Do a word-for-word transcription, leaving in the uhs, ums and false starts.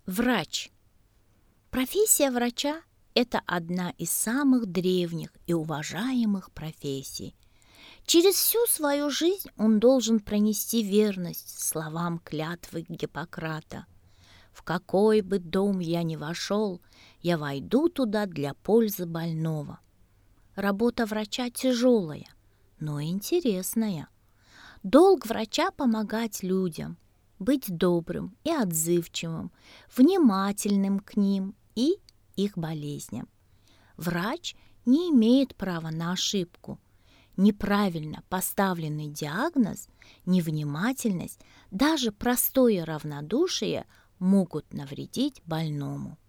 Врач. Профессия врача– это одна из самых древних и уважаемых профессий. Через всю свою жизнь он должен пронести верность словам клятвы Гиппократа. «В какой бы дом я ни вошел, я войду туда для пользы больного». Работа врача тяжелая, но интересная. Долг врача– помогать людям, быть добрым и отзывчивым, внимательным к ним и их болезням. Врач не имеет права на ошибку. Неправильно поставленный диагноз, невнимательность, даже простое равнодушие могут навредить больному.